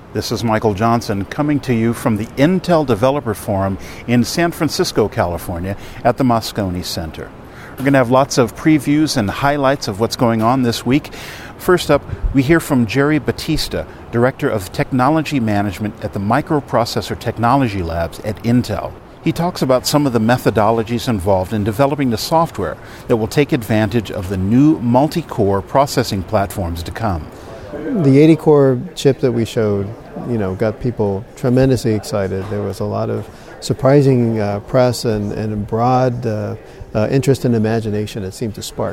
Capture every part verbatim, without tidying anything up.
This is Michael Johnson coming to you from the Intel Developer Forum in San Francisco, California at the Moscone Center. We're going to have lots of previews and highlights of what's going on this week. First up, we hear from Jerry Batista, Director of Technology Management at the Microprocessor Technology Labs at Intel. He talks about some of the methodologies involved in developing the software that will take advantage of the new multi-core processing platforms to come. The eighty core chip that we showed, you know, got people tremendously excited. There was a lot of surprising uh, press and, and broad uh, uh, interest and imagination it seemed to spark.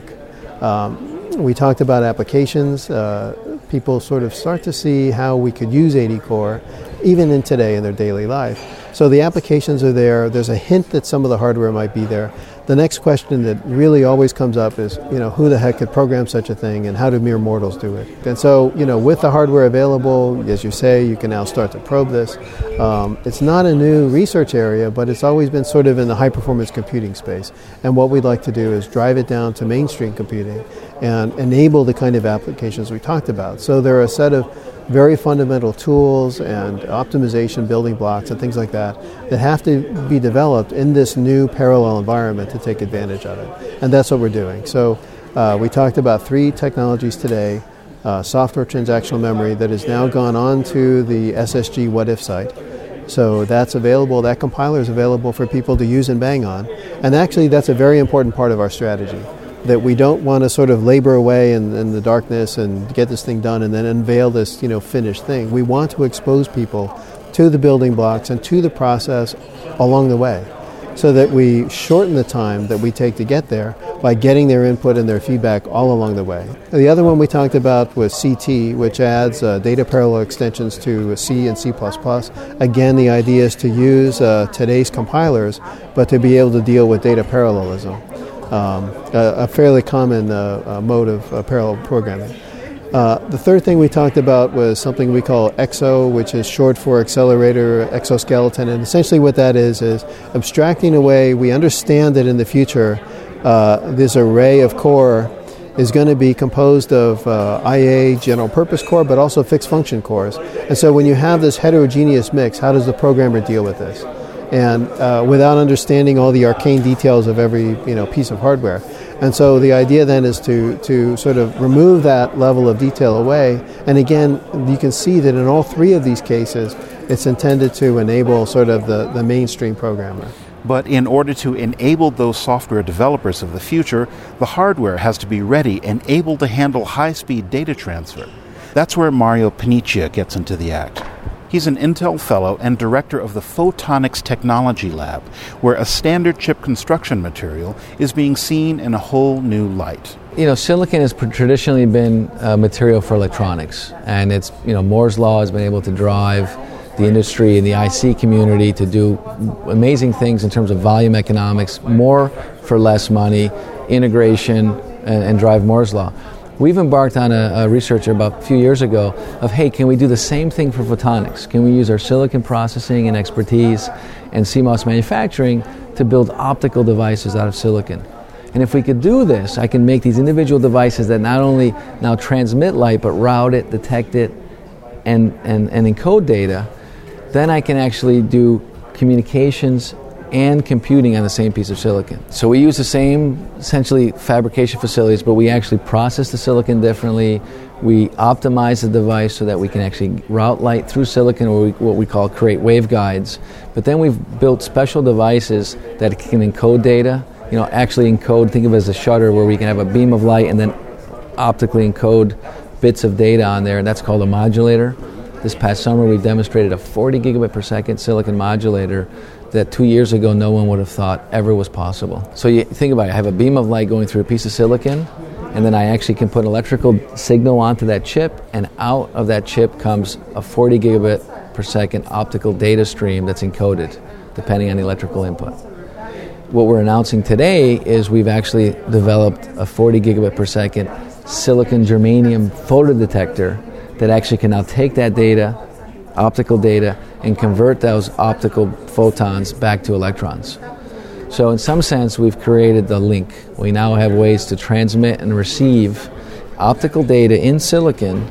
Um, we talked about applications. Uh, people sort of start to see how we could use eighty core even in today in their daily life. So the applications are there. There's a hint that some of the hardware might be there. The next question that really always comes up is, you know, who the heck could program such a thing and how do mere mortals do it? And so, you know, with the hardware available, as you say, you can now start to probe this. Um, it's not a new research area, but it's always been sort of in the high-performance computing space. And what we'd like to do is drive it down to mainstream computing and enable the kind of applications we talked about. So there are a set of very fundamental tools and optimization building blocks and things like that that have to be developed in this new parallel environment to take advantage of it. And that's what we're doing. So uh, we talked about three technologies today, uh, software transactional memory that has now gone on to the S S G What If site. So that's available, that compiler is available for people to use and bang on. And actually that's a very important part of our strategy, that we don't want to sort of labor away in, in the darkness and get this thing done and then unveil this, you know, finished thing. We want to expose people to the building blocks and to the process along the way so that we shorten the time that we take to get there by getting their input and their feedback all along the way. The other one we talked about was C T, which adds uh, data parallel extensions to C and C plus plus. Again, the idea is to use uh, today's compilers, but to be able to deal with data parallelism. Um, a, a fairly common uh, uh, mode of uh, parallel programming. Uh, the third thing we talked about was something we call X O, which is short for accelerator exoskeleton, and essentially what that is is abstracting away. We understand that in the future uh, this array of core is going to be composed of uh, I A general purpose core, but also fixed function cores. And so when you have this heterogeneous mix, how does the programmer deal with this? And uh, without understanding all the arcane details of every, you know, piece of hardware. And so the idea then is to, to sort of remove that level of detail away. And again, you can see that in all three of these cases, it's intended to enable sort of the, the mainstream programmer. But in order to enable those software developers of the future, the hardware has to be ready and able to handle high-speed data transfer. That's where Mario Paniccia gets into the act. He's an Intel Fellow and Director of the Photonics Technology Lab, where a standard chip construction material is being seen in a whole new light. You know, silicon has traditionally been a material for electronics, and it's, you know, Moore's Law has been able to drive the industry and the I C community to do amazing things in terms of volume economics, more for less money, integration, and, and drive Moore's Law. We've embarked on a, a research about a few years ago of, hey, can we do the same thing for photonics? Can we use our silicon processing and expertise and C MOS manufacturing to build optical devices out of silicon? And if we could do this, I can make these individual devices that not only now transmit light, but route it, detect it, and, and, and encode data. Then I can actually do communications and computing on the same piece of silicon. So we use the same, essentially, fabrication facilities, but we actually process the silicon differently. We optimize the device so that we can actually route light through silicon, or what we call create waveguides. But then we've built special devices that can encode data, you know, actually encode, think of it as a shutter where we can have a beam of light and then optically encode bits of data on there, and that's called a modulator. This past summer we demonstrated a forty gigabit per second silicon modulator that two years ago no one would have thought ever was possible. So you think about it, I have a beam of light going through a piece of silicon, and then I actually can put an electrical signal onto that chip, and out of that chip comes a forty gigabit per second optical data stream that's encoded, depending on the electrical input. What we're announcing today is we've actually developed a forty gigabit per second silicon germanium photodetector that actually can now take that data, optical data, and convert those optical photons back to electrons. So in some sense, we've created the link. We now have ways to transmit and receive optical data in silicon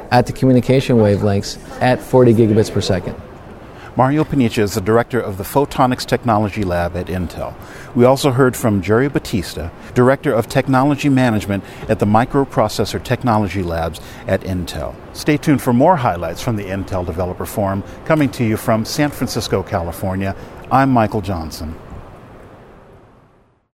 at the communication wavelengths at forty gigabits per second. Mario Panicia is the director of the Photonics Technology Lab at Intel. We also heard from Jerry Batista, director of technology management at the Microprocessor Technology Labs at Intel. Stay tuned for more highlights from the Intel Developer Forum, coming to you from San Francisco, California. I'm Michael Johnson.